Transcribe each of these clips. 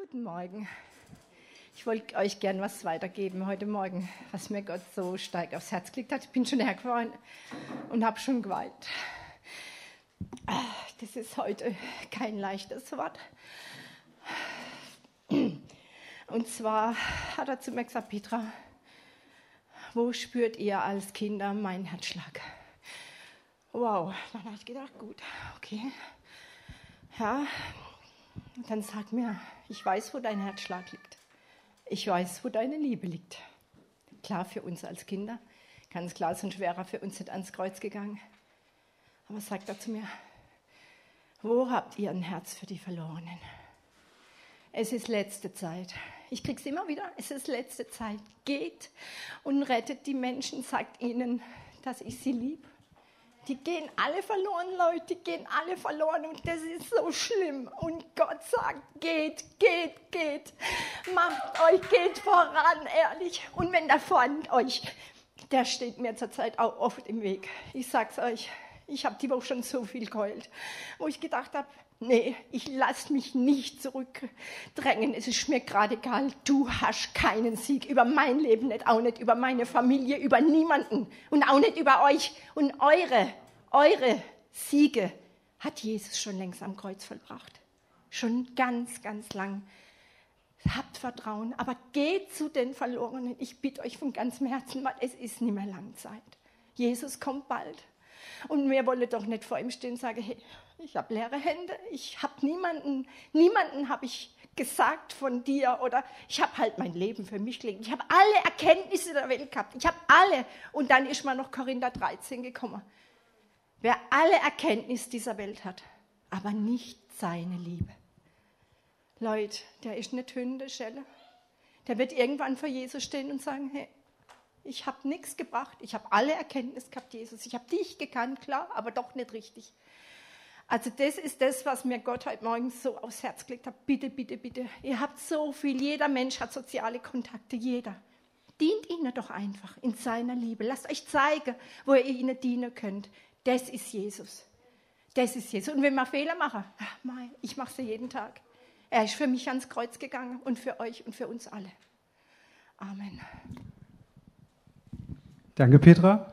Guten Morgen. Ich wollte euch gern was weitergeben heute Morgen, was mir Gott so stark aufs Herz gelegt hat. Ich bin schon hergefahren und habe schon geweint. Das ist heute kein leichtes Wort. Und zwar hat er zu mir gesagt: Petra, wo spürt ihr als Kinder meinen Herzschlag? Wow, dann habe ich gedacht, gut, okay. Ja, und dann sagt mir, ich weiß, wo dein Herzschlag liegt. Ich weiß, wo deine Liebe liegt. Klar, für uns als Kinder, ganz klar, sonst wäre er für uns nicht ans Kreuz gegangen. Aber sagt er zu mir, wo habt ihr ein Herz für die Verlorenen? Es ist letzte Zeit. Ich kriege es immer wieder, es ist letzte Zeit. Geht und rettet die Menschen, sagt ihnen, dass ich sie liebe. Die gehen alle verloren, Leute, die gehen alle verloren und das ist so schlimm. Und Gott sagt, geht. Macht euch, geht voran, ehrlich. Und wenn da vorne euch, der steht mir zurzeit auch oft im Weg. Ich sag's euch, ich habe die Woche schon so viel geheult, wo ich gedacht habe, nee, ich lasse mich nicht zurückdrängen. Es ist mir gerade egal, du hast keinen Sieg über mein Leben, nicht, auch nicht über meine Familie, über niemanden und auch nicht über euch. Und eure Siege hat Jesus schon längst am Kreuz vollbracht. Schon ganz, ganz lang. Habt Vertrauen, aber geht zu den Verlorenen. Ich bitte euch von ganzem Herzen, weil es ist nicht mehr lange Zeit. Jesus kommt bald. Und wir wollen doch nicht vor ihm stehen und sagen, hey, ich habe leere Hände, ich habe niemanden habe ich gesagt von dir oder ich habe halt mein Leben für mich gelegt. Ich habe alle Erkenntnisse der Welt gehabt, ich habe alle. Und dann ist mal noch Korinther 13 gekommen. Wer alle Erkenntnis dieser Welt hat, aber nicht seine Liebe. Leute, der ist nicht Hunde, Schelle. Der wird irgendwann vor Jesus stehen und sagen, hey, ich habe nichts gebracht, ich habe alle Erkenntnis gehabt, Jesus. Ich habe dich gekannt, klar, aber doch nicht richtig. Also das ist das, was mir Gott heute Morgen so aufs Herz gelegt hat. Bitte, bitte, bitte. Ihr habt so viel, jeder Mensch hat soziale Kontakte, jeder. Dient ihnen doch einfach in seiner Liebe. Lasst euch zeigen, wo ihr ihnen dienen könnt. Das ist Jesus. Das ist Jesus. Und wenn wir Fehler machen, ich mache sie jeden Tag. Er ist für mich ans Kreuz gegangen und für euch und für uns alle. Amen. Danke, Petra.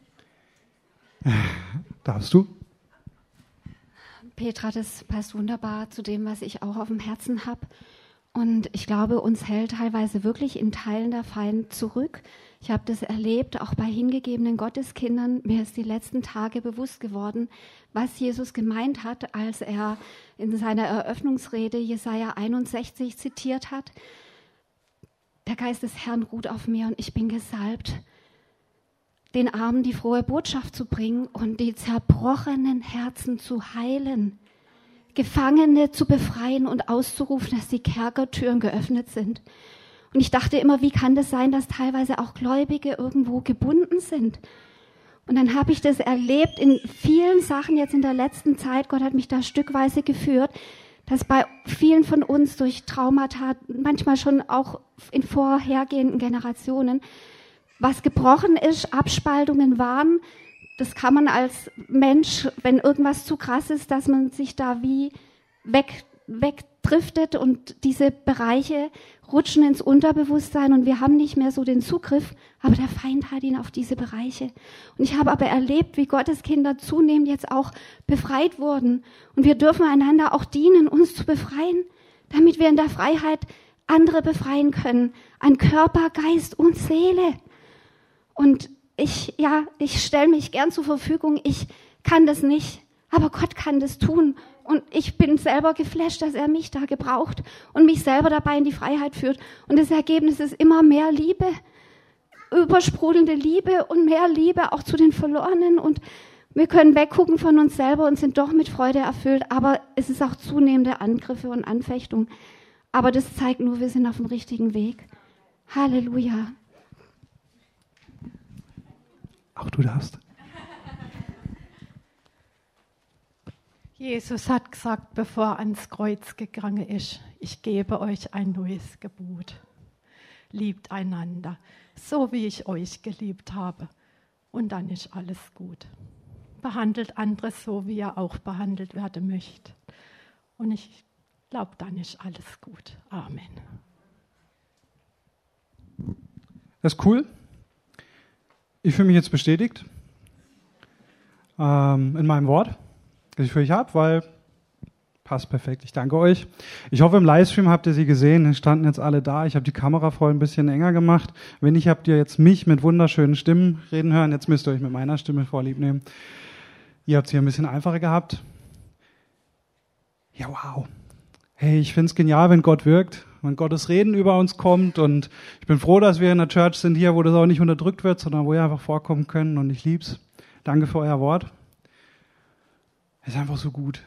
Darfst du? Petra, das passt wunderbar zu dem, was ich auch auf dem Herzen habe. Und ich glaube, uns hält teilweise wirklich in Teilen der Feind zurück. Ich habe das erlebt, auch bei hingegebenen Gotteskindern. Mir ist die letzten Tage bewusst geworden, was Jesus gemeint hat, als er in seiner Eröffnungsrede Jesaja 61 zitiert hat. Der Geist des Herrn ruht auf mir und ich bin gesalbt, den Armen die frohe Botschaft zu bringen und die zerbrochenen Herzen zu heilen, Gefangene zu befreien und auszurufen, dass die Kerkertüren geöffnet sind. Und ich dachte immer, wie kann das sein, dass teilweise auch Gläubige irgendwo gebunden sind? Und dann habe ich das erlebt in vielen Sachen jetzt in der letzten Zeit. Gott hat mich da stückweise geführt, dass bei vielen von uns durch Traumata, manchmal schon auch in vorhergehenden Generationen, was gebrochen ist, Abspaltungen waren. Das kann man als Mensch, wenn irgendwas zu krass ist, dass man sich da wie wegdriftet und diese Bereiche rutschen ins Unterbewusstsein und wir haben nicht mehr so den Zugriff, aber der Feind hat ihn auf diese Bereiche. Und ich habe aber erlebt, wie Gottes Kinder zunehmend jetzt auch befreit wurden. Und wir dürfen einander auch dienen, uns zu befreien, damit wir in der Freiheit andere befreien können, an Körper, Geist und Seele. Und ich stelle mich gern zur Verfügung, ich kann das nicht, aber Gott kann das tun. Und ich bin selber geflasht, dass er mich da gebraucht und mich selber dabei in die Freiheit führt. Und das Ergebnis ist immer mehr Liebe, übersprudelnde Liebe und mehr Liebe auch zu den Verlorenen. Und wir können weggucken von uns selber und sind doch mit Freude erfüllt. Aber es ist auch zunehmende Angriffe und Anfechtungen. Aber das zeigt nur, wir sind auf dem richtigen Weg. Halleluja. Auch du darfst. Jesus hat gesagt, bevor er ans Kreuz gegangen ist, ich gebe euch ein neues Gebot. Liebt einander, so wie ich euch geliebt habe. Und dann ist alles gut. Behandelt andere so, wie ihr auch behandelt werden möchtet. Und ich glaube, dann ist alles gut. Amen. Das ist cool. Ich fühle mich jetzt bestätigt in meinem Wort, das ich für euch habe, weil passt perfekt. Ich danke euch. Ich hoffe, im Livestream habt ihr sie gesehen. Es standen jetzt alle da. Ich habe die Kamera vorhin ein bisschen enger gemacht. Wenn nicht, habt ihr jetzt mich mit wunderschönen Stimmen reden hören. Jetzt müsst ihr euch mit meiner Stimme vorlieb nehmen. Ihr habt es hier ein bisschen einfacher gehabt. Ja, wow. Hey, ich finde es genial, wenn Gott wirkt, wenn Gottes Reden über uns kommt. Und ich bin froh, dass wir in der Church sind hier, wo das auch nicht unterdrückt wird, sondern wo ihr einfach vorkommen können. Und ich lieb's. Danke für euer Wort. Es ist einfach so gut.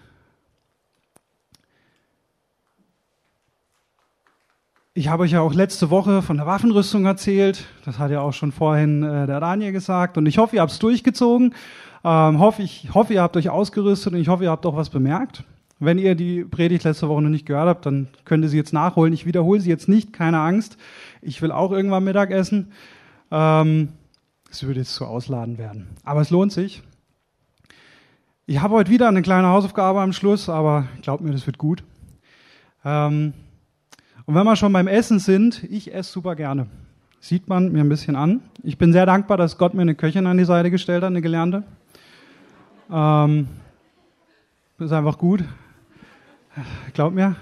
Ich habe euch ja auch letzte Woche von der Waffenrüstung erzählt. Das hat ja auch schon vorhin der Daniel gesagt. Und ich hoffe, ihr habt es durchgezogen. Ich hoffe, ihr habt euch ausgerüstet und ich hoffe, ihr habt auch was bemerkt. Wenn ihr die Predigt letzte Woche noch nicht gehört habt, dann könnt ihr sie jetzt nachholen. Ich wiederhole sie jetzt nicht, keine Angst. Ich will auch irgendwann Mittag essen. Es würde jetzt zu ausladend werden. Aber es lohnt sich. Ich habe heute wieder eine kleine Hausaufgabe am Schluss, aber glaubt mir, das wird gut. Und wenn wir schon beim Essen sind, ich esse super gerne. Sieht man mir ein bisschen an. Ich bin sehr dankbar, dass Gott mir eine Köchin an die Seite gestellt hat, eine Gelernte. Das ist einfach gut. Glaubt mir.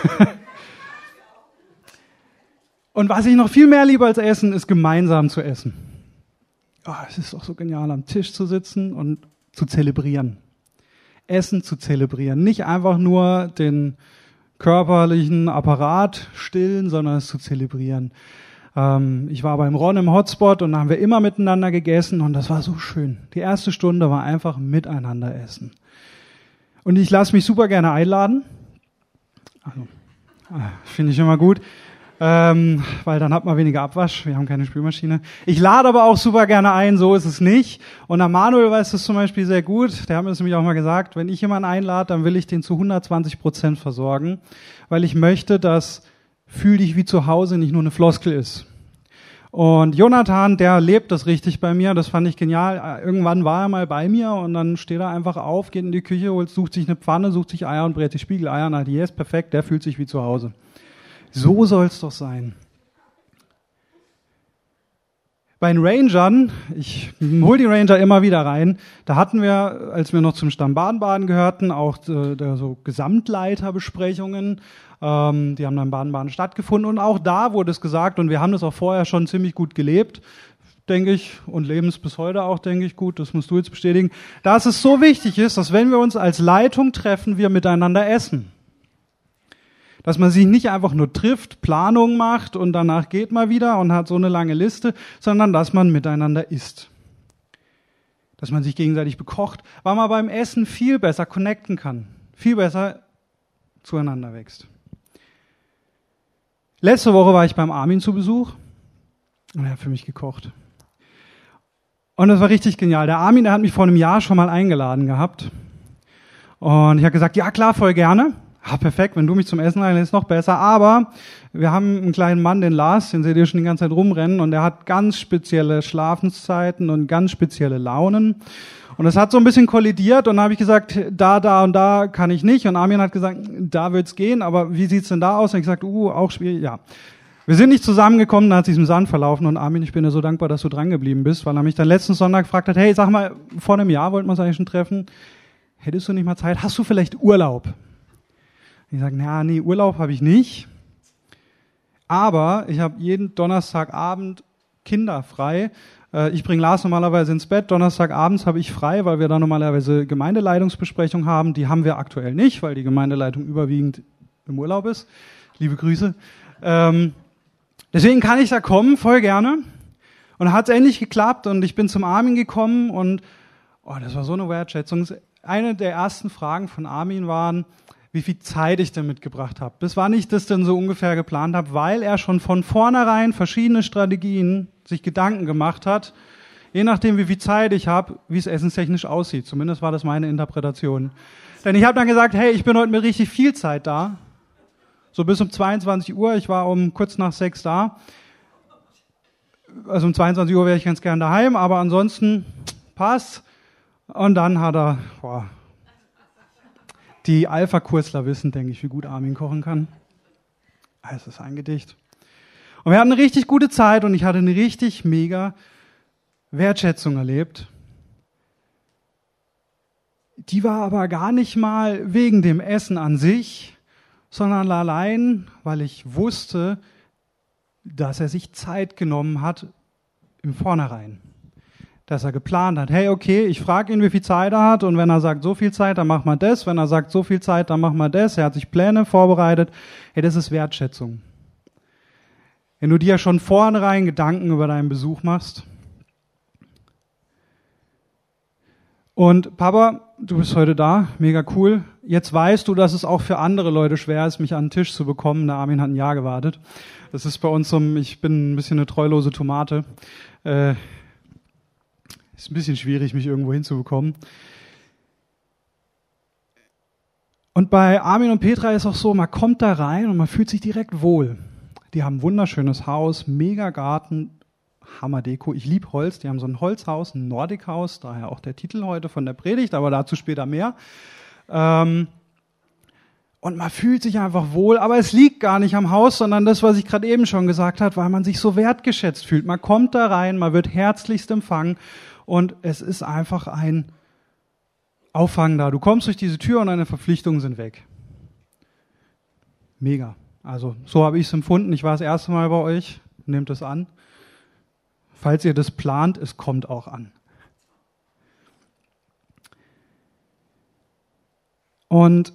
Und was ich noch viel mehr liebe als Essen, ist gemeinsam zu essen. Oh, es ist doch so genial, am Tisch zu sitzen und zu zelebrieren. Essen zu zelebrieren. Nicht einfach nur den körperlichen Apparat stillen, sondern es zu zelebrieren. Ich war beim Ron im Hotspot und da haben wir immer miteinander gegessen und das war so schön. Die erste Stunde war einfach miteinander essen. Und ich lasse mich super gerne einladen. Also, finde ich immer gut. Weil dann hat man weniger Abwasch, wir haben keine Spülmaschine. Ich lade aber auch super gerne ein, so ist es nicht. Und der Manuel weiß das zum Beispiel sehr gut, der hat mir das nämlich auch mal gesagt, wenn ich jemanden einlade, dann will ich den zu 120% versorgen, weil ich möchte, dass fühl dich wie zu Hause nicht nur eine Floskel ist. Und Jonathan, der lebt das richtig bei mir, das fand ich genial. Irgendwann war er mal bei mir und dann steht er einfach auf, geht in die Küche, sucht sich eine Pfanne, sucht sich Eier und brät die Spiegeleier. Na, die ist perfekt, der fühlt sich wie zu Hause. So soll es doch sein. Bei den Rangern, ich hole die Ranger immer wieder rein, da hatten wir, als wir noch zum Stamm Baden-Baden gehörten, auch so Gesamtleiterbesprechungen. Die haben dann in Baden-Baden stattgefunden und auch da wurde es gesagt und wir haben das auch vorher schon ziemlich gut gelebt, denke ich, und leben es bis heute auch, denke ich, gut, das musst du jetzt bestätigen, dass es so wichtig ist, dass wenn wir uns als Leitung treffen, wir miteinander essen. Dass man sich nicht einfach nur trifft, Planung macht und danach geht man wieder und hat so eine lange Liste, sondern dass man miteinander isst. Dass man sich gegenseitig bekocht, weil man beim Essen viel besser connecten kann, viel besser zueinander wächst. Letzte Woche war ich beim Armin zu Besuch und er hat für mich gekocht. Und das war richtig genial. Der Armin, der hat mich vor einem Jahr schon mal eingeladen gehabt. Und ich habe gesagt, ja klar, voll gerne. Ah, perfekt, wenn du mich zum Essen einlädst, noch besser. Aber wir haben einen kleinen Mann, den Lars, den seht ihr schon die ganze Zeit rumrennen. Und der hat ganz spezielle Schlafenszeiten und ganz spezielle Launen. Und das hat so ein bisschen kollidiert. Und dann habe ich gesagt, da und da kann ich nicht. Und Armin hat gesagt, da wird's gehen. Aber wie sieht's denn da aus? Und ich gesagt, auch schwierig, ja. Wir sind nicht zusammengekommen, dann hat sich im Sand verlaufen. Und Armin, ich bin dir so dankbar, dass du dran geblieben bist, weil er mich dann letzten Sonntag gefragt hat, hey, sag mal, vor einem Jahr wollten wir uns eigentlich schon treffen. Hättest du nicht mal Zeit? Hast du vielleicht Urlaub? Ich sage, nee, Urlaub habe ich nicht. Aber ich habe jeden Donnerstagabend Kinder frei. Ich bringe Lars normalerweise ins Bett. Donnerstagabends habe ich frei, weil wir da normalerweise Gemeindeleitungsbesprechung haben. Die haben wir aktuell nicht, weil die Gemeindeleitung überwiegend im Urlaub ist. Liebe Grüße. Deswegen kann ich da kommen, voll gerne. Und da hat es endlich geklappt und ich bin zum Armin gekommen und das war so eine Wertschätzung. Eine der ersten Fragen von Armin waren, wie viel Zeit ich denn mitgebracht habe. Das war nicht das, denn so ungefähr geplant habe, weil er schon von vornherein verschiedene Strategien sich Gedanken gemacht hat, je nachdem, wie viel Zeit ich habe, wie es essenstechnisch aussieht. Zumindest war das meine Interpretation. Denn ich habe dann gesagt, hey, ich bin heute mit richtig viel Zeit da. So bis um 22 Uhr, ich war um kurz nach 6 da. Also um 22 Uhr wäre ich ganz gern daheim, aber ansonsten passt. Und dann hat er, Die Alpha-Kursler wissen, denke ich, wie gut Armin kochen kann. Es ist ein Gedicht. Und wir hatten eine richtig gute Zeit und ich hatte eine richtig mega Wertschätzung erlebt. Die war aber gar nicht mal wegen dem Essen an sich, sondern allein, weil ich wusste, dass er sich Zeit genommen hat im Vornherein. Dass er geplant hat, hey, okay, ich frage ihn, wie viel Zeit er hat und wenn er sagt, so viel Zeit, dann machen wir das. Wenn er sagt, so viel Zeit, dann machen wir das. Er hat sich Pläne vorbereitet. Hey, das ist Wertschätzung. Wenn du dir schon vornherein Gedanken über deinen Besuch machst. Und Papa, du bist heute da, mega cool. Jetzt weißt du, dass es auch für andere Leute schwer ist, mich an den Tisch zu bekommen. Der Armin hat ein Jahr gewartet. Das ist bei uns so, ich bin ein bisschen eine treulose Tomate. Ist ein bisschen schwierig, mich irgendwo hinzubekommen. Und bei Armin und Petra ist auch so, man kommt da rein und man fühlt sich direkt wohl. Die haben ein wunderschönes Haus, mega Garten, Hammerdeko. Ich liebe Holz, die haben so ein Holzhaus, ein Nordic-Haus, daher auch der Titel heute von der Predigt, aber dazu später mehr. Und man fühlt sich einfach wohl, aber es liegt gar nicht am Haus, sondern das, was ich gerade eben schon gesagt habe, weil man sich so wertgeschätzt fühlt. Man kommt da rein, man wird herzlichst empfangen und es ist einfach ein Auffangen da. Du kommst durch diese Tür und deine Verpflichtungen sind weg. Mega. Also so habe ich es empfunden. Ich war das erste Mal bei euch. Nehmt es an. Falls ihr das plant, es kommt auch an. Und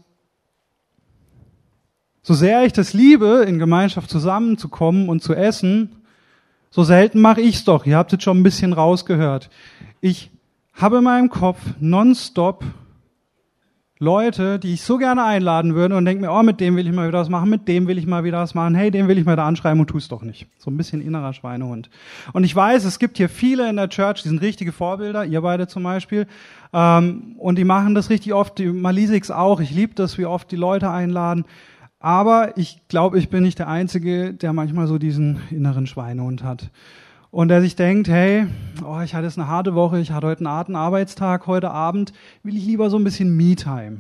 so sehr ich das liebe, in Gemeinschaft zusammenzukommen und zu essen, so selten mache ich es doch. Ihr habt es schon ein bisschen rausgehört. Ich habe in meinem Kopf nonstop Leute, die ich so gerne einladen würde und denke mir, oh, mit dem will ich mal wieder was machen, mit dem will ich mal wieder was machen, hey, den will ich mal da anschreiben und tu es doch nicht. So ein bisschen innerer Schweinehund. Und ich weiß, es gibt hier viele in der Church, die sind richtige Vorbilder, ihr beide zum Beispiel, und die machen das richtig oft, die Malisix auch, ich liebe das, wie oft die Leute einladen, aber ich glaube, ich bin nicht der Einzige, der manchmal so diesen inneren Schweinehund hat. Und der sich denkt, hey, oh, ich hatte jetzt eine harte Woche, ich hatte heute einen harten Arbeitstag, heute Abend will ich lieber so ein bisschen Me-Time.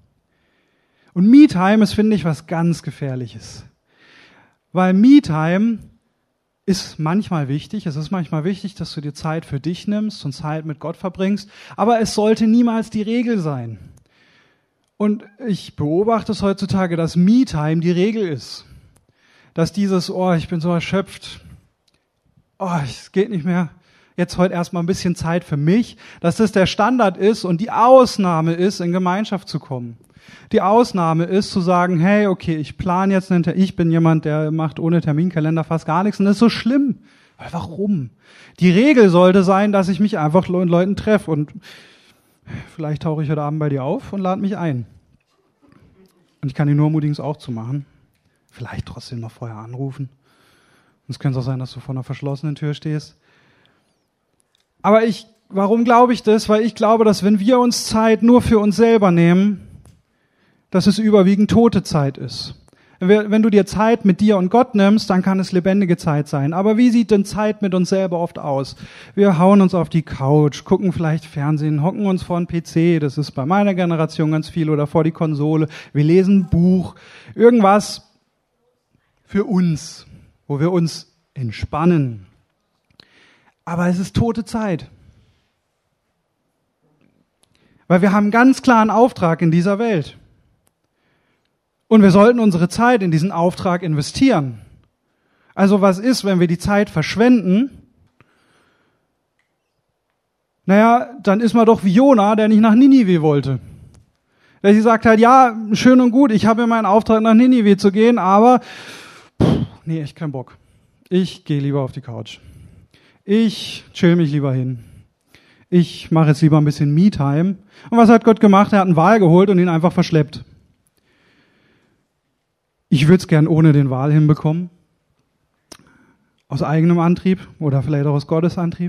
Und Me-Time ist, finde ich, was ganz Gefährliches. Weil Me-Time ist manchmal wichtig, es ist manchmal wichtig, dass du dir Zeit für dich nimmst und Zeit mit Gott verbringst, aber es sollte niemals die Regel sein. Und ich beobachte es heutzutage, dass Me-Time die Regel ist. Dass dieses, oh, ich bin so erschöpft, oh, es geht nicht mehr, jetzt heute erstmal ein bisschen Zeit für mich, dass das der Standard ist und die Ausnahme ist, in Gemeinschaft zu kommen. Die Ausnahme ist, zu sagen, hey, okay, ich plane jetzt ich bin jemand, der macht ohne Terminkalender fast gar nichts und das ist so schlimm. Weil warum? Die Regel sollte sein, dass ich mich einfach mit Leuten treffe und vielleicht tauche ich heute Abend bei dir auf und lade mich ein. Und ich kann dir nur ermutigen, es auch zu machen. Vielleicht trotzdem noch vorher anrufen. Es könnte auch sein, dass du vor einer verschlossenen Tür stehst. Aber warum glaube ich das? Weil ich glaube, dass wenn wir uns Zeit nur für uns selber nehmen, dass es überwiegend tote Zeit ist. Wenn du dir Zeit mit dir und Gott nimmst, dann kann es lebendige Zeit sein. Aber wie sieht denn Zeit mit uns selber oft aus? Wir hauen uns auf die Couch, gucken vielleicht Fernsehen, hocken uns vor den PC, das ist bei meiner Generation ganz viel, oder vor die Konsole. Wir lesen ein Buch, irgendwas für uns, wo wir uns entspannen. Aber es ist tote Zeit. Weil wir haben einen ganz klaren Auftrag in dieser Welt. Und wir sollten unsere Zeit in diesen Auftrag investieren. Also was ist, wenn wir die Zeit verschwenden? Naja, dann ist man doch wie Jona, der nicht nach Ninive wollte. Der gesagt hat, ja, schön und gut, ich habe ja meinen Auftrag, nach Ninive zu gehen, aber nee, echt keinen Bock. Ich gehe lieber auf die Couch. Ich chill mich lieber hin. Ich mache jetzt lieber ein bisschen Me-Time. Und was hat Gott gemacht? Er hat einen Wal geholt und ihn einfach verschleppt. Ich würde es gern ohne den Wal hinbekommen. Aus eigenem Antrieb oder vielleicht auch aus Gottes Antrieb.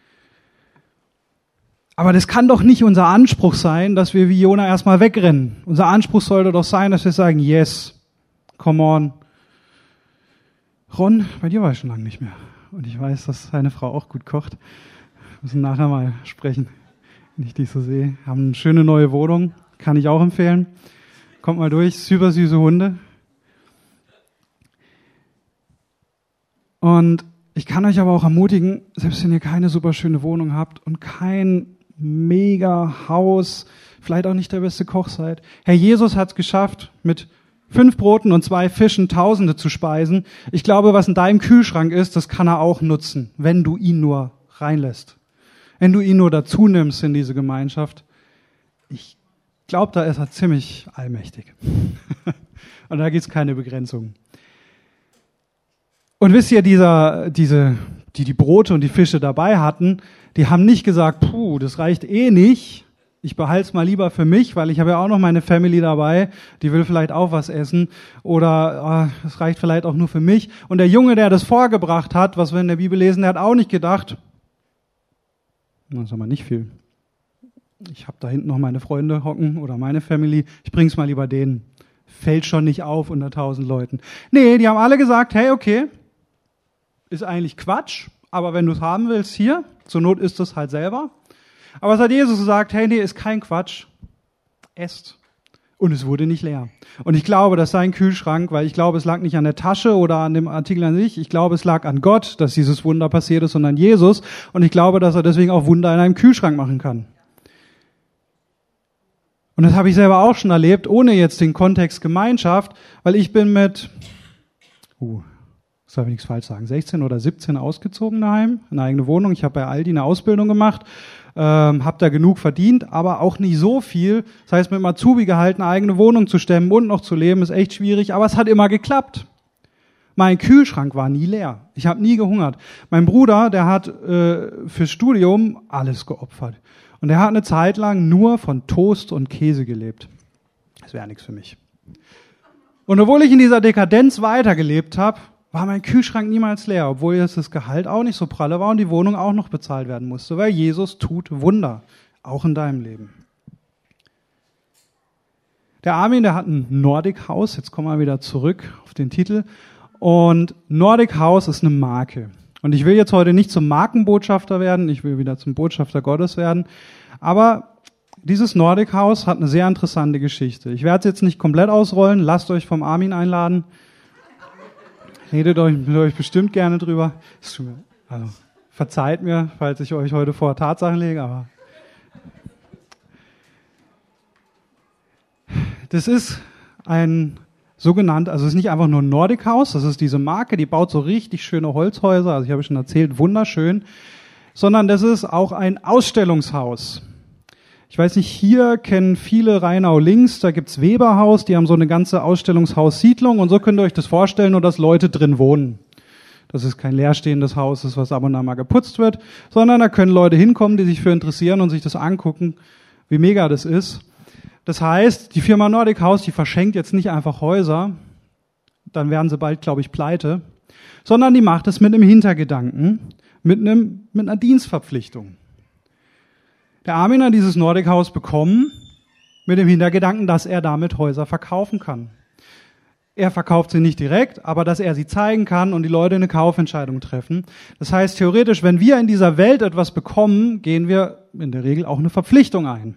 Aber das kann doch nicht unser Anspruch sein, dass wir wie Jona erstmal wegrennen. Unser Anspruch sollte doch sein, dass wir sagen, yes, come on. Ron, bei dir war ich schon lange nicht mehr. Und ich weiß, dass seine Frau auch gut kocht. Wir müssen nachher mal sprechen, wenn ich dich so sehe. Haben eine schöne neue Wohnung, kann ich auch empfehlen. Kommt mal durch, super süße Hunde. Und ich kann euch aber auch ermutigen, selbst wenn ihr keine super schöne Wohnung habt und kein mega Haus, vielleicht auch nicht der beste Koch seid. Herr Jesus hat es geschafft, mit 5 Broten und 2 Fischen Tausende zu speisen. Ich glaube, was in deinem Kühlschrank ist, das kann er auch nutzen, wenn du ihn nur reinlässt. Wenn du ihn nur dazu nimmst in diese Gemeinschaft. Ich glaube, da ist er ziemlich allmächtig. Und da gibt es keine Begrenzung. Und wisst ihr, die Brote und die Fische dabei hatten, die haben nicht gesagt, das reicht eh nicht. Ich behalte es mal lieber für mich, weil ich habe ja auch noch meine Family dabei, die will vielleicht auch was essen. Oder es reicht vielleicht auch nur für mich. Und der Junge, der das vorgebracht hat, was wir in der Bibel lesen, der hat auch nicht gedacht, das ist aber nicht viel. Ich habe da hinten noch meine Freunde hocken oder meine Family, ich bring's mal lieber denen. Fällt schon nicht auf unter 1000 Leuten. Nee, die haben alle gesagt, hey, okay, ist eigentlich Quatsch, aber wenn du es haben willst, hier, zur Not isst es halt selber. Aber es hat Jesus gesagt, hey, nee, ist kein Quatsch, esst. Und es wurde nicht leer. Und ich glaube, dass sein Kühlschrank, weil ich glaube, es lag nicht an der Tasche oder an dem Artikel an sich, ich glaube, es lag an Gott, dass dieses Wunder passiert ist und an Jesus. Und ich glaube, dass er deswegen auch Wunder in einem Kühlschrank machen kann. Und das habe ich selber auch schon erlebt, ohne jetzt den Kontext Gemeinschaft, weil ich bin mit, soll ich nichts falsch sagen, 16 oder 17 ausgezogen daheim, eine eigene Wohnung. Ich habe bei Aldi eine Ausbildung gemacht, habe da genug verdient, aber auch nicht so viel. Das heißt, mit dem Azubi-Gehalt eine eigene Wohnung zu stemmen und noch zu leben, ist echt schwierig, aber es hat immer geklappt. Mein Kühlschrank war nie leer. Ich habe nie gehungert. Mein Bruder, der hat fürs Studium alles geopfert. Und er hat eine Zeit lang nur von Toast und Käse gelebt. Das wäre nichts für mich. Und obwohl ich in dieser Dekadenz weitergelebt habe, war mein Kühlschrank niemals leer, obwohl jetzt das Gehalt auch nicht so pralle war und die Wohnung auch noch bezahlt werden musste, weil Jesus tut Wunder, auch in deinem Leben. Der Armin, der hat ein Nordic House, jetzt kommen wir wieder zurück auf den Titel, und Nordic House ist eine Marke. Und ich will jetzt heute nicht zum Markenbotschafter werden, ich will wieder zum Botschafter Gottes werden, aber dieses Nordic House hat eine sehr interessante Geschichte. Ich werde es jetzt nicht komplett ausrollen, lasst euch vom Armin einladen. Redet mit euch bestimmt gerne drüber. Also, verzeiht mir, falls ich euch heute vor Tatsachen lege, aber das ist ein sogenannt, also es ist nicht einfach nur ein Nordic House, das ist diese Marke, die baut so richtig schöne Holzhäuser, also ich habe schon erzählt, wunderschön, sondern das ist auch ein Ausstellungshaus. Ich weiß nicht, hier kennen viele Rheinau links, da gibt's Weberhaus, die haben so eine ganze Ausstellungshaussiedlung und so könnt ihr euch das vorstellen, nur dass Leute drin wohnen. Das ist kein leerstehendes Haus, das was ab und an mal geputzt wird, sondern da können Leute hinkommen, die sich für interessieren und sich das angucken, wie mega das ist. Das heißt, die Firma Nordic House, die verschenkt jetzt nicht einfach Häuser, dann werden sie bald, glaube ich, pleite, sondern die macht es mit einem Hintergedanken, mit einer Dienstverpflichtung. Der Armin hat dieses Nordic House bekommen mit dem Hintergedanken, dass er damit Häuser verkaufen kann. Er verkauft sie nicht direkt, aber dass er sie zeigen kann und die Leute eine Kaufentscheidung treffen. Das heißt, theoretisch, wenn wir in dieser Welt etwas bekommen, gehen wir in der Regel auch eine Verpflichtung ein.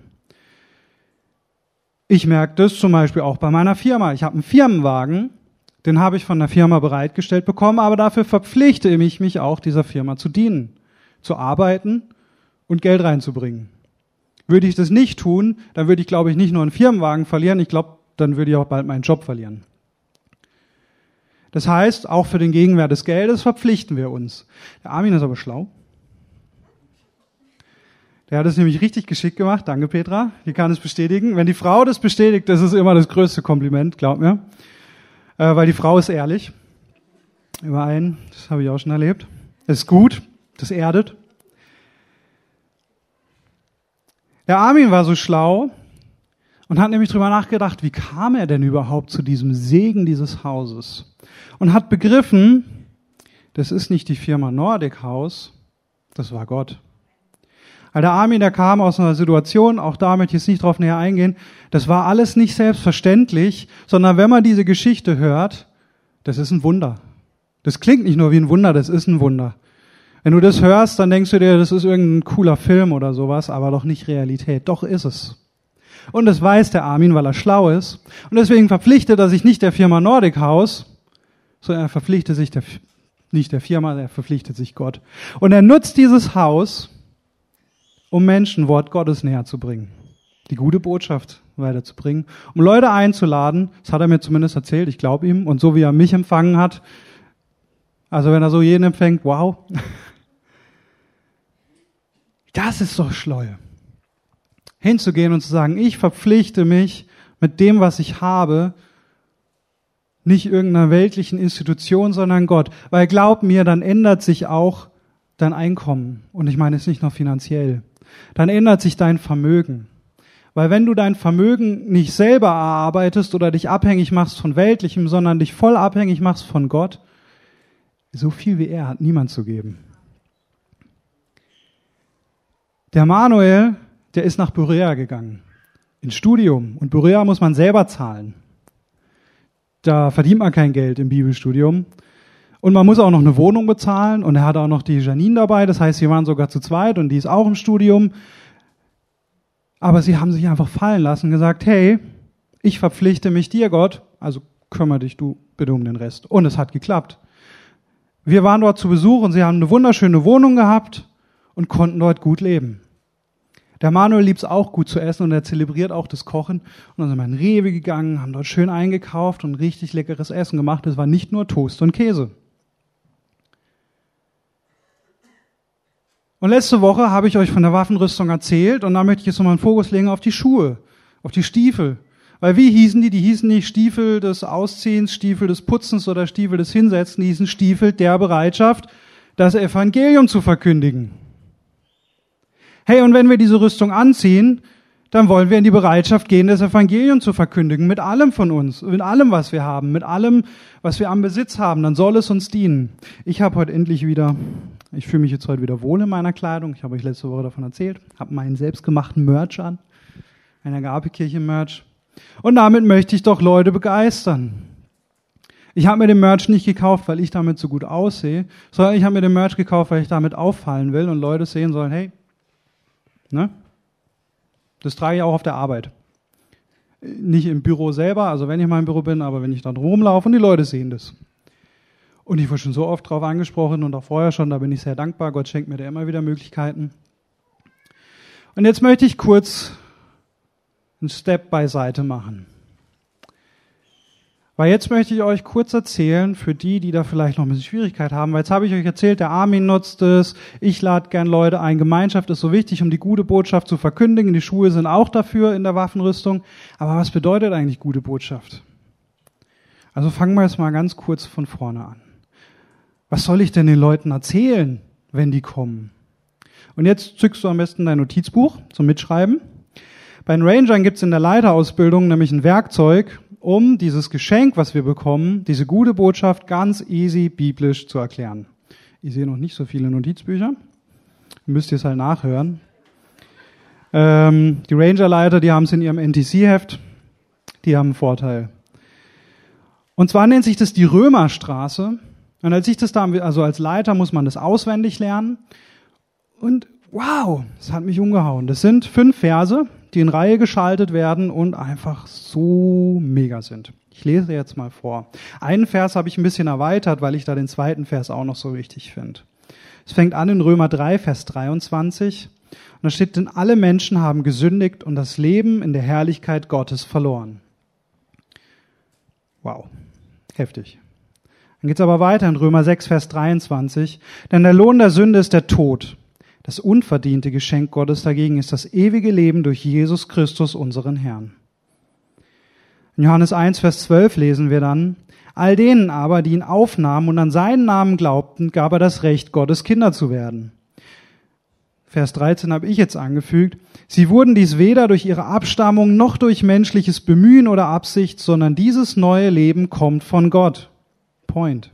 Ich merke das zum Beispiel auch bei meiner Firma. Ich habe einen Firmenwagen, den habe ich von der Firma bereitgestellt bekommen, aber dafür verpflichte ich mich auch, dieser Firma zu dienen, zu arbeiten und Geld reinzubringen. Würde ich das nicht tun, dann würde ich, glaube ich, nicht nur einen Firmenwagen verlieren, ich glaube, dann würde ich auch bald meinen Job verlieren. Das heißt, auch für den Gegenwert des Geldes verpflichten wir uns. Der Armin ist aber schlau. Der hat es nämlich richtig geschickt gemacht. Danke, Petra. Die kann es bestätigen. Wenn die Frau das bestätigt, das ist immer das größte Kompliment, glaub mir. Weil die Frau ist ehrlich. Überein, das habe ich auch schon erlebt. Das ist gut, das erdet. Der Armin war so schlau und hat nämlich drüber nachgedacht, wie kam er denn überhaupt zu diesem Segen dieses Hauses? Und hat begriffen, das ist nicht die Firma Nordic House, das war Gott. Weil der Armin, der kam aus einer Situation, auch damit jetzt nicht drauf näher eingehen, das war alles nicht selbstverständlich, sondern wenn man diese Geschichte hört, das ist ein Wunder. Das klingt nicht nur wie ein Wunder, das ist ein Wunder. Wenn du das hörst, dann denkst du dir, das ist irgendein cooler Film oder sowas, aber doch nicht Realität. Doch ist es. Und das weiß der Armin, weil er schlau ist. Und deswegen verpflichtet er sich nicht der Firma Nordic House, sondern er verpflichtet sich nicht der Firma, er verpflichtet sich Gott. Und er nutzt dieses Haus, um Menschen Wort Gottes näher zu bringen, die gute Botschaft weiterzubringen, um Leute einzuladen. Das hat er mir zumindest erzählt, ich glaube ihm. Und so wie er mich empfangen hat, also wenn er so jeden empfängt, wow. Das ist doch Schleue. Hinzugehen und zu sagen, ich verpflichte mich mit dem, was ich habe, nicht irgendeiner weltlichen Institution, sondern Gott. Weil glaub mir, dann ändert sich auch dein Einkommen. Und ich meine es nicht nur finanziell. Dann ändert sich dein Vermögen. Weil wenn du dein Vermögen nicht selber erarbeitest oder dich abhängig machst von Weltlichem, sondern dich voll abhängig machst von Gott, so viel wie er hat niemand zu geben. Der Manuel, der ist nach Berea gegangen, ins Studium. Und Berea muss man selber zahlen. Da verdient man kein Geld im Bibelstudium. Und man muss auch noch eine Wohnung bezahlen. Und er hatte auch noch die Janine dabei. Das heißt, sie waren sogar zu zweit und die ist auch im Studium. Aber sie haben sich einfach fallen lassen und gesagt, hey, ich verpflichte mich dir, Gott, also kümmere dich du bitte um den Rest. Und es hat geklappt. Wir waren dort zu Besuch und sie haben eine wunderschöne Wohnung gehabt und konnten dort gut leben. Der Manuel liebt es auch gut zu essen und er zelebriert auch das Kochen. Und dann sind wir in Rewe gegangen, haben dort schön eingekauft und richtig leckeres Essen gemacht. Es war nicht nur Toast und Käse. Und letzte Woche habe ich euch von der Waffenrüstung erzählt und da möchte ich jetzt nochmal einen Fokus legen auf die Schuhe, auf die Stiefel. Weil wie hießen die? Die hießen nicht Stiefel des Ausziehens, Stiefel des Putzens oder Stiefel des Hinsetzens, die hießen Stiefel der Bereitschaft, das Evangelium zu verkündigen. Hey, und wenn wir diese Rüstung anziehen, dann wollen wir in die Bereitschaft gehen, das Evangelium zu verkündigen, mit allem von uns, mit allem, was wir haben, mit allem, was wir am Besitz haben, dann soll es uns dienen. Ich fühle mich jetzt heute wieder wohl in meiner Kleidung, ich habe euch letzte Woche davon erzählt, habe meinen selbstgemachten Merch an, ein Agapekirche-Merch. Und damit möchte ich doch Leute begeistern. Ich habe mir den Merch nicht gekauft, weil ich damit so gut aussehe, sondern ich habe mir den Merch gekauft, weil ich damit auffallen will und Leute sehen sollen, hey, ne? Das trage ich auch auf der Arbeit. Nicht im Büro selber, also wenn ich mal im Büro bin, aber wenn ich da rumlaufe und die Leute sehen das. Und ich wurde schon so oft drauf angesprochen und auch vorher schon, da bin ich sehr dankbar. Gott schenkt mir da immer wieder Möglichkeiten. Und jetzt möchte ich kurz einen Step beiseite machen. Weil jetzt möchte ich euch kurz erzählen, für die da vielleicht noch ein bisschen Schwierigkeit haben, weil jetzt habe ich euch erzählt, der Armin nutzt es, ich lade gern Leute ein, Gemeinschaft ist so wichtig, um die gute Botschaft zu verkündigen, die Schuhe sind auch dafür in der Waffenrüstung, aber was bedeutet eigentlich gute Botschaft? Also fangen wir jetzt mal ganz kurz von vorne an. Was soll ich denn den Leuten erzählen, wenn die kommen? Und jetzt zückst du am besten dein Notizbuch zum Mitschreiben. Bei den Rangern gibt es in der Leiterausbildung nämlich ein Werkzeug, um dieses Geschenk, was wir bekommen, diese gute Botschaft ganz easy biblisch zu erklären. Ich sehe noch nicht so viele Notizbücher. Müsst ihr es halt nachhören. Die Rangerleiter, die haben es in ihrem NTC-Heft. Die haben einen Vorteil. Und zwar nennt sich das die Römerstraße. Und als Leiter muss man das auswendig lernen. Und wow, das hat mich umgehauen. Das sind 5 Verse, die in Reihe geschaltet werden und einfach so mega sind. Ich lese jetzt mal vor. Einen Vers habe ich ein bisschen erweitert, weil ich da den zweiten Vers auch noch so wichtig finde. Es fängt an in Römer 3, Vers 23. Und da steht, denn alle Menschen haben gesündigt und das Leben in der Herrlichkeit Gottes verloren. Wow, heftig. Dann geht es aber weiter in Römer 6, Vers 23. Denn der Lohn der Sünde ist der Tod. Das unverdiente Geschenk Gottes dagegen ist das ewige Leben durch Jesus Christus, unseren Herrn. In Johannes 1, Vers 12 lesen wir dann, all denen aber, die ihn aufnahmen und an seinen Namen glaubten, gab er das Recht, Gottes Kinder zu werden. Vers 13 habe ich jetzt angefügt, sie wurden dies weder durch ihre Abstammung noch durch menschliches Bemühen oder Absicht, sondern dieses neue Leben kommt von Gott. Point.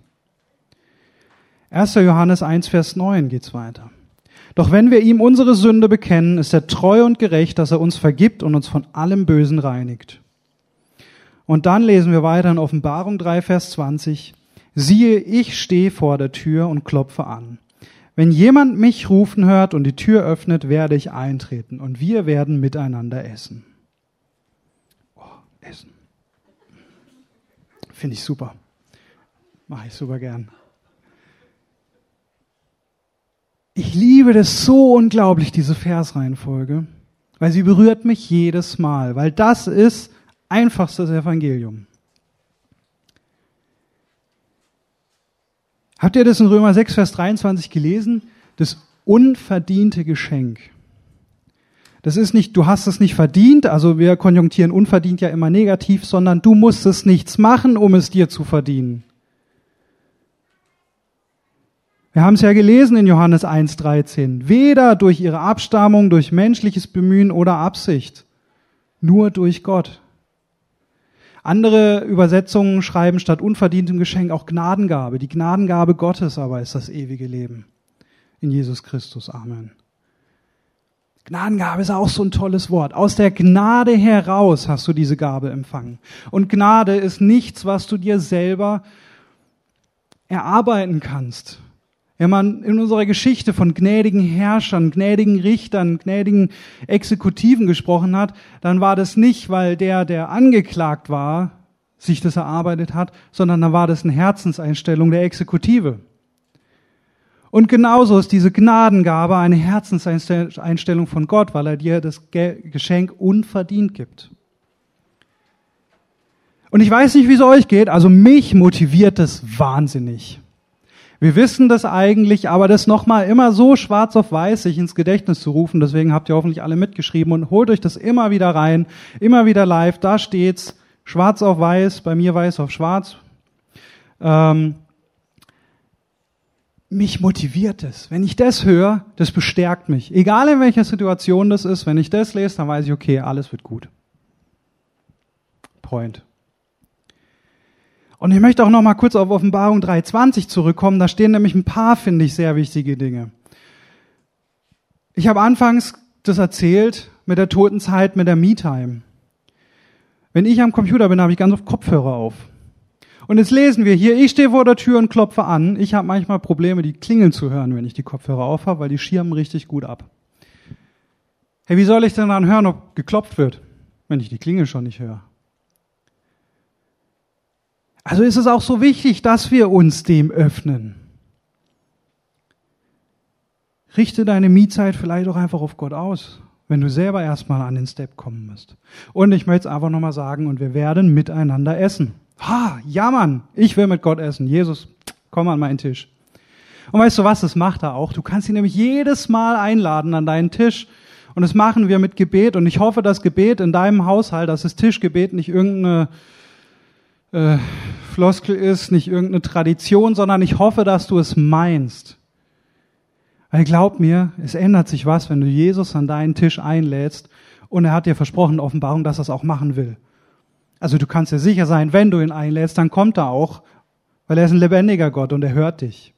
1. Johannes 1, Vers 9 geht's weiter. Doch wenn wir ihm unsere Sünde bekennen, ist er treu und gerecht, dass er uns vergibt und uns von allem Bösen reinigt. Und dann lesen wir weiter in Offenbarung 3, Vers 20. Siehe, ich stehe vor der Tür und klopfe an. Wenn jemand mich rufen hört und die Tür öffnet, werde ich eintreten und wir werden miteinander essen. essen. Finde ich super. Mache ich super gern. Ich liebe das so unglaublich, diese Versreihenfolge, weil sie berührt mich jedes Mal, weil das ist einfachstes Evangelium. Habt ihr das in Römer 6, Vers 23 gelesen? Das unverdiente Geschenk. Das ist nicht, du hast es nicht verdient, also wir konjunktieren unverdient ja immer negativ, sondern du musstest nichts machen, um es dir zu verdienen. Wir haben es ja gelesen in Johannes 1,13. Weder durch ihre Abstammung, durch menschliches Bemühen oder Absicht, nur durch Gott. Andere Übersetzungen schreiben statt unverdientem Geschenk auch Gnadengabe. Die Gnadengabe Gottes aber ist das ewige Leben in Jesus Christus. Amen. Gnadengabe ist auch so ein tolles Wort. Aus der Gnade heraus hast du diese Gabe empfangen. Und Gnade ist nichts, was du dir selber erarbeiten kannst. Wenn man in unserer Geschichte von gnädigen Herrschern, gnädigen Richtern, gnädigen Exekutiven gesprochen hat, dann war das nicht, weil der angeklagt war, sich das erarbeitet hat, sondern dann war das eine Herzenseinstellung der Exekutive. Und genauso ist diese Gnadengabe eine Herzenseinstellung von Gott, weil er dir das Geschenk unverdient gibt. Und ich weiß nicht, wie es euch geht, also mich motiviert das wahnsinnig. Wir wissen das eigentlich, aber das nochmal immer so schwarz auf weiß sich ins Gedächtnis zu rufen, deswegen habt ihr hoffentlich alle mitgeschrieben und holt euch das immer wieder rein, immer wieder live, da steht's, schwarz auf weiß, bei mir weiß auf schwarz. Mich motiviert es. Wenn ich das höre, das bestärkt mich. Egal in welcher Situation das ist, wenn ich das lese, dann weiß ich, okay, alles wird gut. Point. Und ich möchte auch noch mal kurz auf Offenbarung 3,20 zurückkommen. Da stehen nämlich ein paar, finde ich, sehr wichtige Dinge. Ich habe anfangs das erzählt mit der Totenzeit, mit der Me-Time. Wenn ich am Computer bin, habe ich ganz oft Kopfhörer auf. Und jetzt lesen wir hier, ich stehe vor der Tür und klopfe an. Ich habe manchmal Probleme, die Klingeln zu hören, wenn ich die Kopfhörer auf habe, weil die schirmen richtig gut ab. Hey, wie soll ich denn dann hören, ob geklopft wird, wenn ich die Klingel schon nicht höre? Also ist es auch so wichtig, dass wir uns dem öffnen. Richte deine Me-Zeit vielleicht auch einfach auf Gott aus, wenn du selber erstmal an den Step kommen musst. Und ich möchte es einfach nochmal sagen, und wir werden miteinander essen. Ja Mann, ich will mit Gott essen. Jesus, komm an meinen Tisch. Und weißt du was, das macht er auch. Du kannst ihn nämlich jedes Mal einladen an deinen Tisch. Und das machen wir mit Gebet. Und ich hoffe, dass Gebet in deinem Haushalt, dass das Tischgebet nicht irgendeine Floskel ist, nicht irgendeine Tradition, sondern ich hoffe, dass du es meinst. Weil glaub mir, es ändert sich was, wenn du Jesus an deinen Tisch einlädst und er hat dir versprochen in Offenbarung, dass er es auch machen will. Also du kannst dir sicher sein, wenn du ihn einlädst, dann kommt er auch, weil er ist ein lebendiger Gott und er hört dich.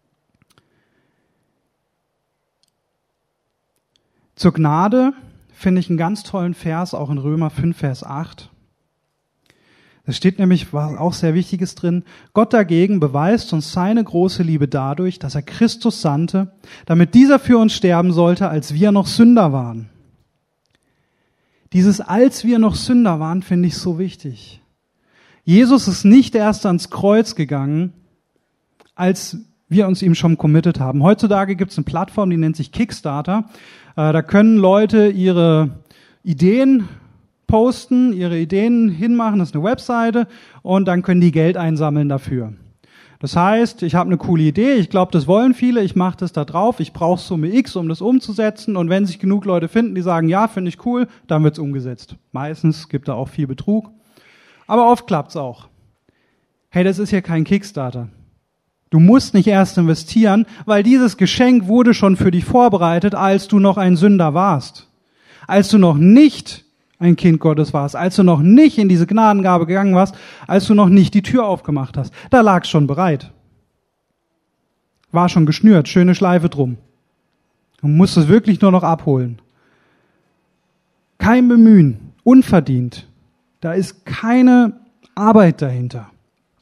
Zur Gnade finde ich einen ganz tollen Vers, auch in Römer 5, Vers 8. Da steht nämlich, was auch sehr Wichtiges drin, Gott dagegen beweist uns seine große Liebe dadurch, dass er Christus sandte, damit dieser für uns sterben sollte, als wir noch Sünder waren. Dieses als wir noch Sünder waren, finde ich so wichtig. Jesus ist nicht erst ans Kreuz gegangen, als wir uns ihm schon committed haben. Heutzutage gibt es eine Plattform, die nennt sich Kickstarter. Da können Leute ihre Ideen posten, ihre Ideen hinmachen, das ist eine Webseite und dann können die Geld einsammeln dafür. Das heißt, ich habe eine coole Idee, ich glaube, das wollen viele, ich mache das da drauf, ich brauche Summe X, um das umzusetzen und wenn sich genug Leute finden, die sagen, ja, finde ich cool, dann wird's umgesetzt. Meistens gibt da auch viel Betrug, aber oft klappt's auch. Hey, das ist ja kein Kickstarter. Du musst nicht erst investieren, weil dieses Geschenk wurde schon für dich vorbereitet, als du noch ein Sünder warst. Als du noch nicht ein Kind Gottes warst, als du noch nicht in diese Gnadengabe gegangen warst, als du noch nicht die Tür aufgemacht hast. Da lag es schon bereit. War schon geschnürt, schöne Schleife drum. Du musst es wirklich nur noch abholen. Kein Bemühen, unverdient. Da ist keine Arbeit dahinter.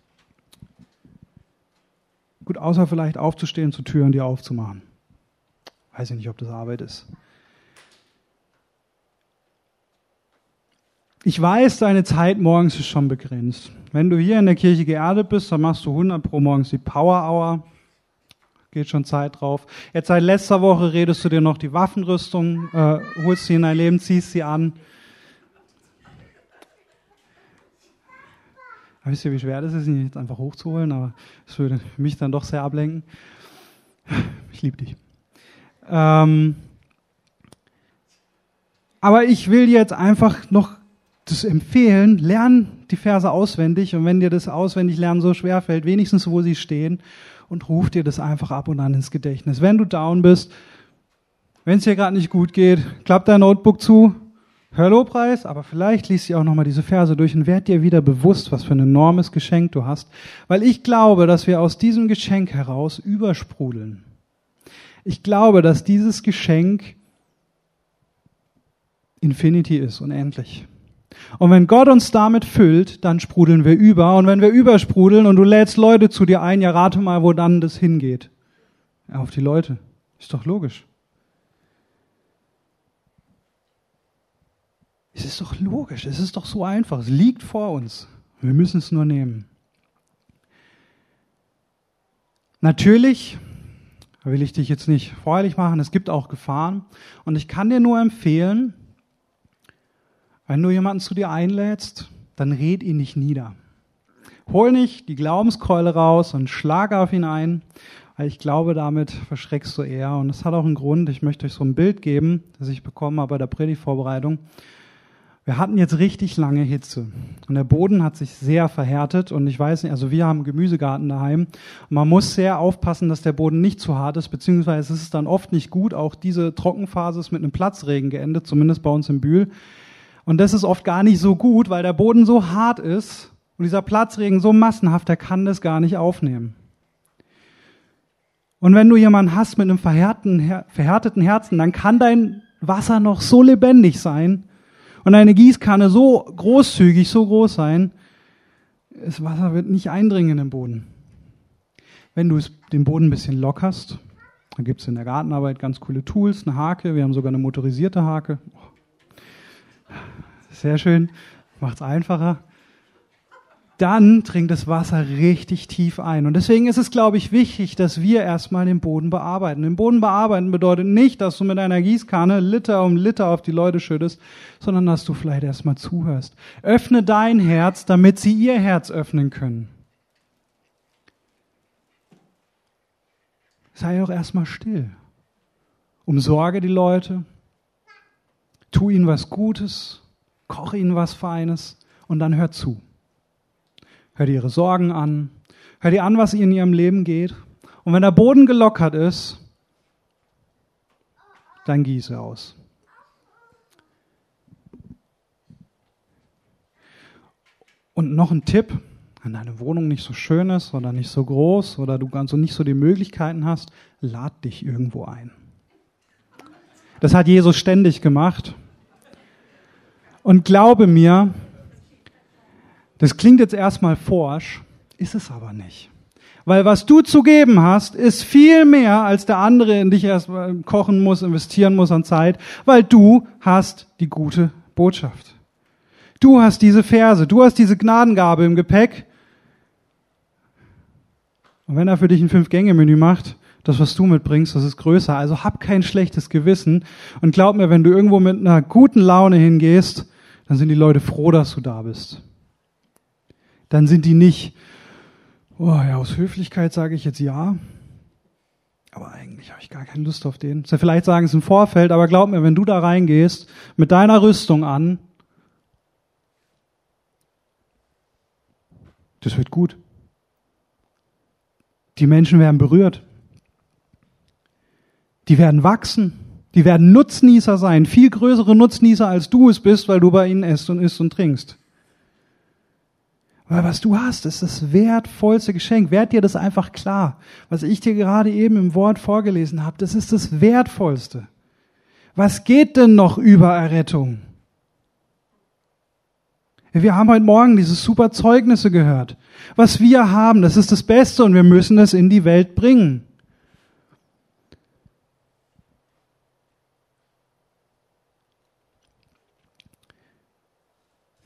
Gut, außer vielleicht aufzustehen zur Tür und die aufzumachen. Weiß ich nicht, ob das Arbeit ist. Ich weiß, deine Zeit morgens ist schon begrenzt. Wenn du hier in der Kirche geerdet bist, dann machst du 100 pro morgens die Power Hour. Geht schon Zeit drauf. Jetzt seit letzter Woche redest du dir noch die Waffenrüstung, holst sie in dein Leben, ziehst sie an. Wisst ihr, wie schwer das ist, ihn jetzt einfach hochzuholen, aber es würde mich dann doch sehr ablenken. Ich liebe dich. Aber ich will dir jetzt einfach noch das empfehlen, lern die Verse auswendig und wenn dir das Auswendiglernen so schwer fällt, wenigstens wo sie stehen und ruf dir das einfach ab und an ins Gedächtnis. Wenn du down bist, wenn es dir gerade nicht gut geht, klapp dein Notebook zu, hör Lobpreis, aber vielleicht liest dir auch nochmal diese Verse durch und werd dir wieder bewusst, was für ein enormes Geschenk du hast, weil ich glaube, dass wir aus diesem Geschenk heraus übersprudeln. Ich glaube, dass dieses Geschenk Infinity ist, unendlich. Und wenn Gott uns damit füllt, dann sprudeln wir über. Und wenn wir übersprudeln und du lädst Leute zu dir ein, ja rate mal, wo dann das hingeht. Ja, auf die Leute. Ist doch logisch. Es ist doch logisch, es ist doch so einfach. Es liegt vor uns. Wir müssen es nur nehmen. Natürlich will ich dich jetzt nicht freudig machen, es gibt auch Gefahren. Und ich kann dir nur empfehlen, wenn du jemanden zu dir einlädst, dann red ihn nicht nieder. Hol nicht die Glaubenskeule raus und schlag auf ihn ein, weil ich glaube, damit verschreckst du eher. Und das hat auch einen Grund. Ich möchte euch so ein Bild geben, das ich bekommen habe bei der Predigtvorbereitung. Wir hatten jetzt richtig lange Hitze und der Boden hat sich sehr verhärtet und ich weiß nicht, also wir haben einen Gemüsegarten daheim und man muss sehr aufpassen, dass der Boden nicht zu hart ist, beziehungsweise es ist dann oft nicht gut. Auch diese Trockenphase ist mit einem Platzregen geendet, zumindest bei uns in Bühl. Und das ist oft gar nicht so gut, weil der Boden so hart ist und dieser Platzregen so massenhaft, der kann das gar nicht aufnehmen. Und wenn du jemanden hast mit einem verhärteten Herzen, dann kann dein Wasser noch so lebendig sein und deine Gießkanne so großzügig, so groß sein, das Wasser wird nicht eindringen in den Boden. Wenn du den Boden ein bisschen lockerst, dann gibt es in der Gartenarbeit ganz coole Tools, eine Hake, wir haben sogar eine motorisierte Hake. Sehr schön, macht's einfacher. Dann dringt das Wasser richtig tief ein. Und deswegen ist es, glaube ich, wichtig, dass wir erstmal den Boden bearbeiten. Den Boden bearbeiten bedeutet nicht, dass du mit einer Gießkanne Liter um Liter auf die Leute schüttest, sondern dass du vielleicht erstmal zuhörst. Öffne dein Herz, damit sie ihr Herz öffnen können. Sei auch erstmal still. Umsorge die Leute. Tu ihnen was Gutes. Koche ihnen was Feines und dann hör zu. Hör dir ihre Sorgen an. Hör dir an, was in ihrem Leben geht. Und wenn der Boden gelockert ist, dann gieße aus. Und noch ein Tipp, wenn deine Wohnung nicht so schön ist oder nicht so groß oder du ganz so nicht so die Möglichkeiten hast, lad dich irgendwo ein. Das hat Jesus ständig gemacht. Und glaube mir, das klingt jetzt erstmal forsch, ist es aber nicht. Weil was du zu geben hast, ist viel mehr, als der andere in dich erstmal kochen muss, investieren muss an Zeit, weil du hast die gute Botschaft. Du hast diese Verse, du hast diese Gnadengabe im Gepäck. Und wenn er für dich ein 5-Gänge-Menü macht, das, was du mitbringst, das ist größer. Also hab kein schlechtes Gewissen. Und glaub mir, wenn du irgendwo mit einer guten Laune hingehst, dann sind die Leute froh, dass du da bist. Dann sind die nicht, oh ja, aus Höflichkeit sage ich jetzt ja, aber eigentlich habe ich gar keine Lust auf den. Vielleicht sagen sie im Vorfeld, aber glaub mir, wenn du da reingehst, mit deiner Rüstung an, das wird gut. Die Menschen werden berührt. Die werden wachsen. Die werden Nutznießer sein, viel größere Nutznießer, als du es bist, weil du bei ihnen isst und trinkst. Weil was du hast, ist das wertvollste Geschenk. Werd dir das einfach klar. Was ich dir gerade eben im Wort vorgelesen habe, das ist das Wertvollste. Was geht denn noch über Errettung? Wir haben heute Morgen diese super Zeugnisse gehört. Was wir haben, das ist das Beste und wir müssen es in die Welt bringen.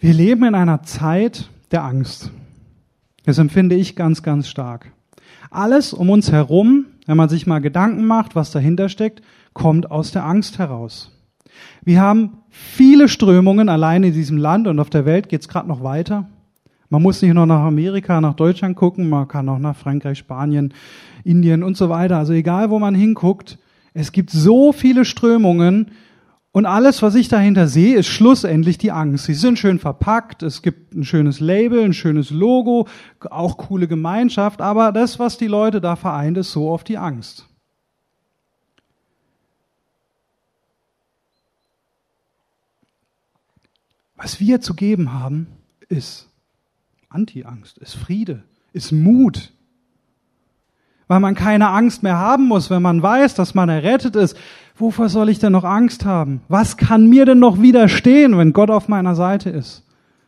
Wir leben in einer Zeit der Angst. Das empfinde ich ganz, ganz stark. Alles um uns herum, wenn man sich mal Gedanken macht, was dahinter steckt, kommt aus der Angst heraus. Wir haben viele Strömungen allein in diesem Land und auf der Welt geht es gerade noch weiter. Man muss nicht nur nach Amerika, nach Deutschland gucken, man kann auch nach Frankreich, Spanien, Indien und so weiter. Also egal, wo man hinguckt, es gibt so viele Strömungen und alles, was ich dahinter sehe, ist schlussendlich die Angst. Sie sind schön verpackt, es gibt ein schönes Label, ein schönes Logo, auch coole Gemeinschaft, aber das, was die Leute da vereint, ist so oft die Angst. Was wir zu geben haben, ist Anti-Angst, ist Friede, ist Mut. Weil man keine Angst mehr haben muss, wenn man weiß, dass man errettet ist. Wovor soll ich denn noch Angst haben? Was kann mir denn noch widerstehen, wenn Gott auf meiner Seite ist?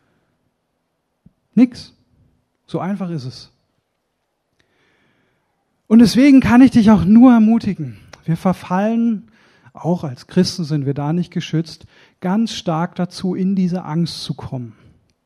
Nix. So einfach ist es. Und deswegen kann ich dich auch nur ermutigen. Wir verfallen, auch als Christen sind wir da nicht geschützt, ganz stark dazu, in diese Angst zu kommen.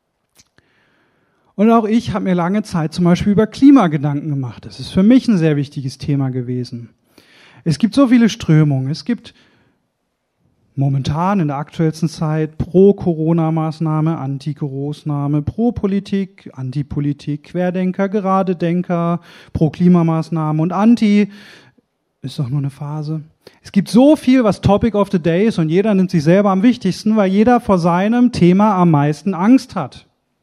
Und auch ich habe mir lange Zeit zum Beispiel über Klimagedanken gemacht. Das ist für mich ein sehr wichtiges Thema gewesen. Es gibt so viele Strömungen. Es gibt momentan in der aktuellsten Zeit Pro-Corona-Maßnahme, Anti-Maßnahme, Pro-Politik, Anti-Politik, Querdenker, Geradedenker, Pro-Klimamaßnahmen und Anti. Ist doch nur eine Phase. Es gibt so viel, was Topic of the Day ist und jeder nimmt sich selber am wichtigsten, weil jeder vor seinem Thema am meisten Angst hat.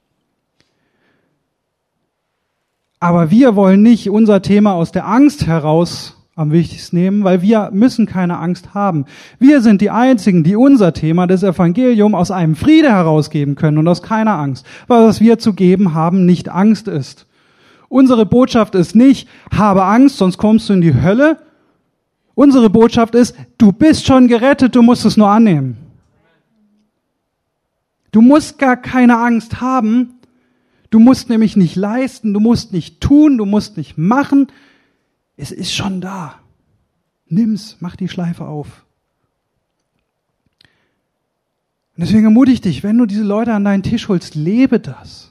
Aber wir wollen nicht unser Thema aus der Angst heraus am wichtigsten nehmen, weil wir müssen keine Angst haben. Wir sind die Einzigen, die unser Thema, das Evangelium, aus einem Friede herausgeben können und aus keiner Angst. Weil was wir zu geben haben, nicht Angst ist. Unsere Botschaft ist nicht, habe Angst, sonst kommst du in die Hölle. Unsere Botschaft ist, du bist schon gerettet, du musst es nur annehmen. Du musst gar keine Angst haben. Du musst nämlich nicht leisten, du musst nicht tun, du musst nicht machen. Es ist schon da. Nimm's, mach die Schleife auf. Und deswegen ermutige ich dich, wenn du diese Leute an deinen Tisch holst, lebe das.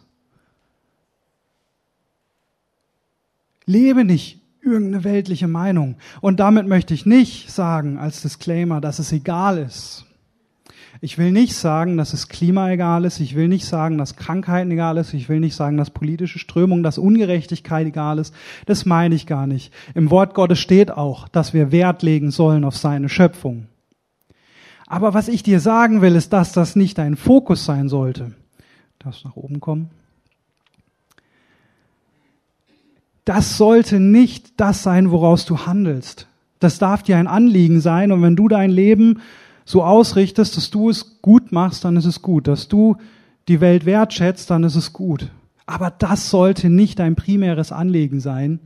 Lebe nicht irgendeine weltliche Meinung. Und damit möchte ich nicht sagen, als Disclaimer, dass es egal ist. Ich will nicht sagen, dass es Klima egal ist. Ich will nicht sagen, dass Krankheiten egal ist. Ich will nicht sagen, dass politische Strömung, dass Ungerechtigkeit egal ist. Das meine ich gar nicht. Im Wort Gottes steht auch, dass wir Wert legen sollen auf seine Schöpfung. Aber was ich dir sagen will, ist, dass das nicht dein Fokus sein sollte. Darfst du nach oben kommen? Das sollte nicht das sein, woraus du handelst. Das darf dir ein Anliegen sein. Und wenn du dein Leben so ausrichtest, dass du es gut machst, dann ist es gut. Dass du die Welt wertschätzt, dann ist es gut. Aber das sollte nicht dein primäres Anliegen sein,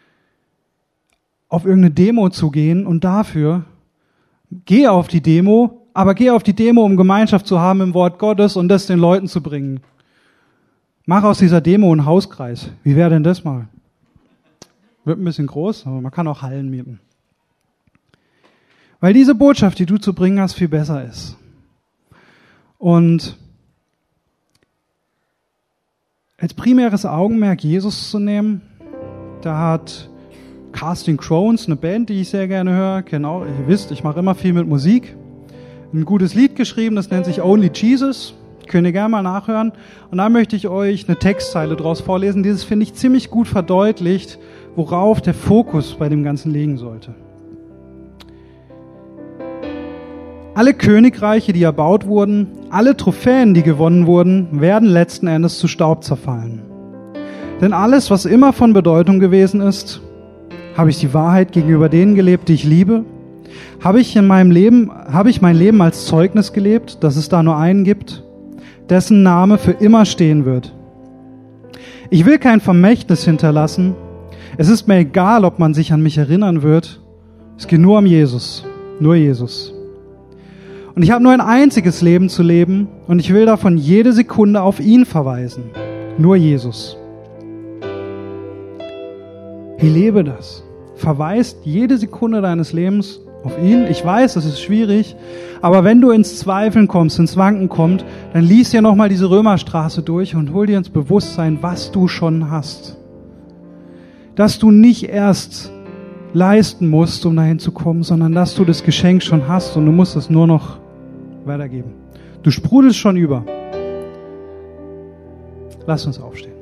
auf irgendeine Demo zu gehen und dafür, geh auf die Demo, aber geh auf die Demo, um Gemeinschaft zu haben im Wort Gottes und das den Leuten zu bringen. Mach aus dieser Demo einen Hauskreis. Wie wäre denn das mal? Wird ein bisschen groß, aber man kann auch Hallen mieten. Weil diese Botschaft, die du zu bringen hast, viel besser ist. Und als primäres Augenmerk Jesus zu nehmen, da hat Casting Crowns, eine Band, die ich sehr gerne höre, genau, ihr wisst, ich mache immer viel mit Musik, ein gutes Lied geschrieben, das nennt sich Only Jesus, könnt ihr gerne mal nachhören. Und da möchte ich euch eine Textzeile draus vorlesen, dieses finde ich ziemlich gut verdeutlicht, worauf der Fokus bei dem Ganzen liegen sollte. Alle Königreiche, die erbaut wurden, alle Trophäen, die gewonnen wurden, werden letzten Endes zu Staub zerfallen. Denn alles, was immer von Bedeutung gewesen ist, habe ich die Wahrheit gegenüber denen gelebt, die ich liebe? Habe ich mein Leben als Zeugnis gelebt, dass es da nur einen gibt, dessen Name für immer stehen wird? Ich will kein Vermächtnis hinterlassen. Es ist mir egal, ob man sich an mich erinnern wird. Es geht nur um Jesus, nur Jesus. Und ich habe nur ein einziges Leben zu leben und ich will davon jede Sekunde auf ihn verweisen. Nur Jesus. Hey, lebe das. Verweist jede Sekunde deines Lebens auf ihn. Ich weiß, das ist schwierig, aber wenn du ins Zweifeln kommst, ins Wanken kommst, dann lies dir nochmal diese Römerstraße durch und hol dir ins Bewusstsein, was du schon hast. Dass du nicht erst leisten musst, um dahin zu kommen, sondern dass du das Geschenk schon hast und du musst es nur noch weitergeben. Du sprudelst schon über. Lass uns aufstehen.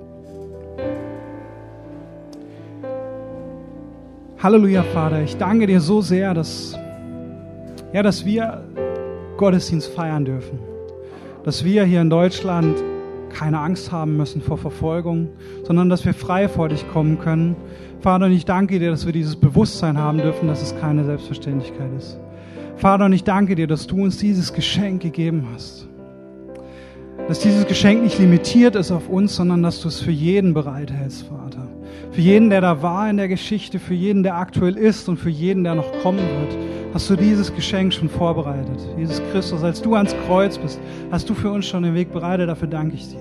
Halleluja, Vater, ich danke dir so sehr, dass wir Gottesdienst feiern dürfen. Dass wir hier in Deutschland keine Angst haben müssen vor Verfolgung, sondern dass wir frei vor dich kommen können. Vater, und ich danke dir, dass wir dieses Bewusstsein haben dürfen, dass es keine Selbstverständlichkeit ist. Vater, und ich danke dir, dass du uns dieses Geschenk gegeben hast. Dass dieses Geschenk nicht limitiert ist auf uns, sondern dass du es für jeden bereithältst, Vater. Für jeden, der da war in der Geschichte, für jeden, der aktuell ist und für jeden, der noch kommen wird, hast du dieses Geschenk schon vorbereitet. Jesus Christus, als du ans Kreuz bist, hast du für uns schon den Weg bereitet. Dafür danke ich dir.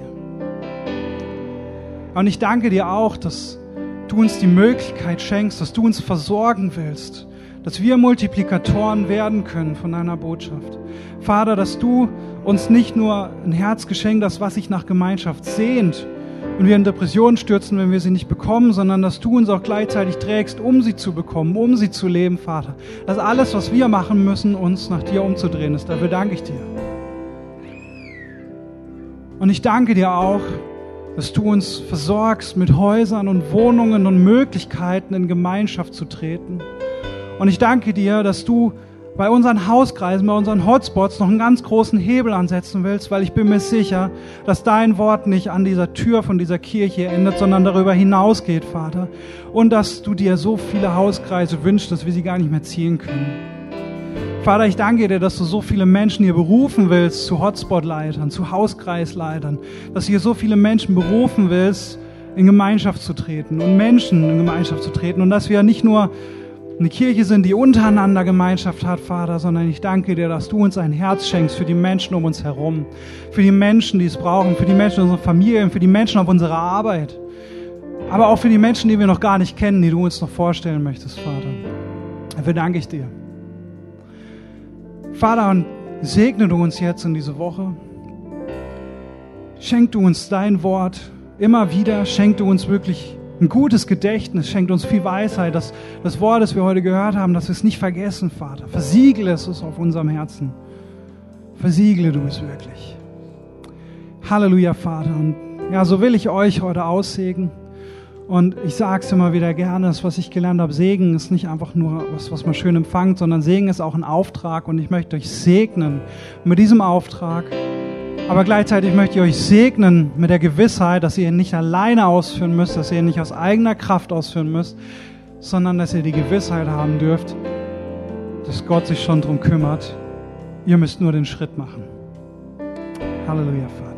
Und ich danke dir auch, dass du uns die Möglichkeit schenkst, dass du uns versorgen willst, dass wir Multiplikatoren werden können von deiner Botschaft. Vater, dass du uns nicht nur ein Herz geschenkt hast, was sich nach Gemeinschaft sehnt und wir in Depressionen stürzen, wenn wir sie nicht bekommen, sondern dass du uns auch gleichzeitig trägst, um sie zu bekommen, um sie zu leben, Vater. Dass alles, was wir machen müssen, uns nach dir umzudrehen ist. Dafür danke ich dir. Und ich danke dir auch, dass du uns versorgst mit Häusern und Wohnungen und Möglichkeiten, in Gemeinschaft zu treten. Und ich danke dir, dass du bei unseren Hauskreisen, bei unseren Hotspots noch einen ganz großen Hebel ansetzen willst, weil ich bin mir sicher, dass dein Wort nicht an dieser Tür von dieser Kirche endet, sondern darüber hinausgeht, Vater. Und dass du dir so viele Hauskreise wünschst, dass wir sie gar nicht mehr zielen können. Vater, ich danke dir, dass du so viele Menschen hier berufen willst zu Hotspot-Leitern, zu Hauskreisleitern, dass du hier so viele Menschen berufen willst, in Gemeinschaft zu treten und Menschen in Gemeinschaft zu treten und dass wir nicht nur eine Kirche sind, die untereinander Gemeinschaft hat, Vater, sondern ich danke dir, dass du uns ein Herz schenkst für die Menschen um uns herum, für die Menschen, die es brauchen, für die Menschen in unseren Familien, für die Menschen auf unserer Arbeit, aber auch für die Menschen, die wir noch gar nicht kennen, die du uns noch vorstellen möchtest, Vater. Dafür danke ich dir. Vater, und segne du uns jetzt in diese Woche. Schenk du uns dein Wort immer wieder, schenk du uns wirklich ein gutes Gedächtnis, schenkt uns viel Weisheit, dass das Wort, das wir heute gehört haben, dass wir es nicht vergessen, Vater. Versiegle es auf unserem Herzen. Versiegle du es wirklich. Halleluja, Vater. Und ja, so will ich euch heute aussegnen. Und ich sage es immer wieder gerne, das, was ich gelernt habe, Segen ist nicht einfach nur was man schön empfängt, sondern Segen ist auch ein Auftrag. Und ich möchte euch segnen mit diesem Auftrag. Aber gleichzeitig möchte ich euch segnen mit der Gewissheit, dass ihr ihn nicht alleine ausführen müsst, dass ihr ihn nicht aus eigener Kraft ausführen müsst, sondern dass ihr die Gewissheit haben dürft, dass Gott sich schon drum kümmert. Ihr müsst nur den Schritt machen. Halleluja, Vater.